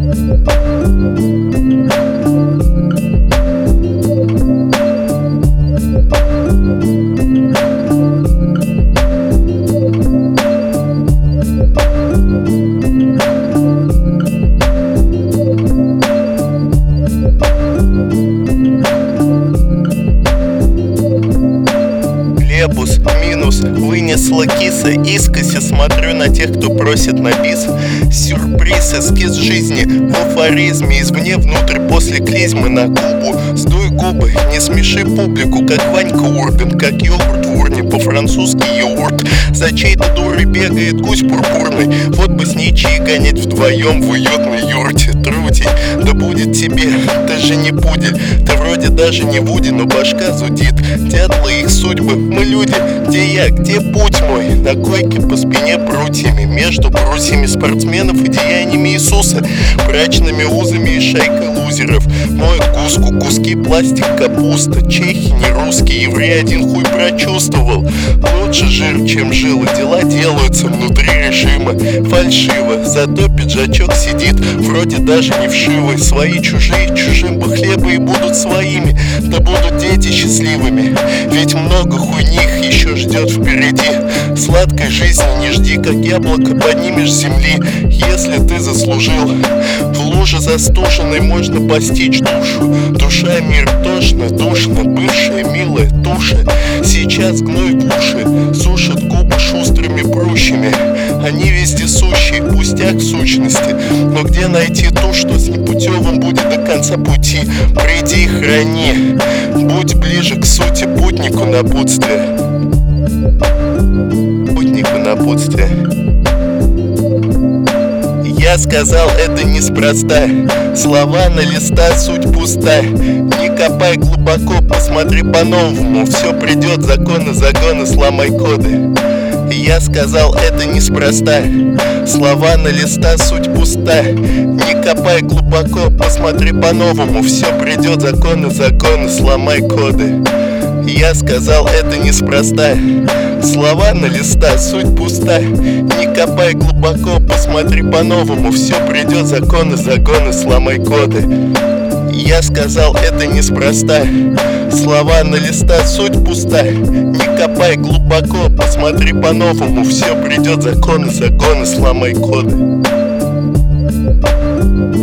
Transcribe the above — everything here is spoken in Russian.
Лебус, минус, вынесла киса. Искоси смотрю на тех, кто просит на бис. Сюрприз, эскиз жизни в афоризме. Извне внутрь после клизмы на губу. Сдуй губы, не смеши публику, как Ванька Ургант, как йогурт в урне, по-французски йогурт. За чьей-то дурой бегает гусь пурпурный. Вот бы с ней чаи гонять вдвоем в уютной юрте. Трутень, да будет тебе, ты же не пудель. Ты вроде даже не Вуди, но башка зудит. Дятлы их судьбы, мы люди. Где я, где путь мой? На койке по спине прутьями, между брусьями спортсменов и деяниями Иисуса, брачными узами и шайкой лузеров. Моют гуску, куски пластик, капуста. Чехи не русские, еврей один хуй прочувствовал. Лучше жир, чем жилы, дела делаются внутри режима. Фальшиво, зато пиджачок сидит, вроде даже не вшивый. Свои чужие, чужим бы хлеба и будут своими. Да будут дети счастливыми, ведь много хуйни их еще ждет впереди. Сладкой жизни не жди, как яблоко поднимешь с земли. Если ты заслужил, в луже застуженной можно постичь душу. Душа мир тошно, душно, бывшая милая туша. Сейчас гной в уши сушат губы шустрыми прущами. Они вездесущие, пустяк в сущности. Но где найти ту, что с непутевым будет до конца пути? Приди, храни, будь ближе к сути, путнику напутствие. Путнику напутствие. Я сказал это неспроста. Слова на листа, суть пуста. Не копай глубоко, посмотри по-новому. Все придет, законы, загоны, сломай коды. Я сказал это неспроста. Слова на листа, суть пуста. Не копай глубоко, посмотри по-новому. Все придет, законы, загоны, сломай коды. Я сказал это неспроста. Слова на листа, суть пуста. Не копай глубоко, посмотри по-новому. Все придет, законы, загоны, сломай коды. Я сказал это неспроста. Слова на листа, суть пуста. Не копай глубоко, посмотри по-новому. Все придет, законы, загоны, сломай коды.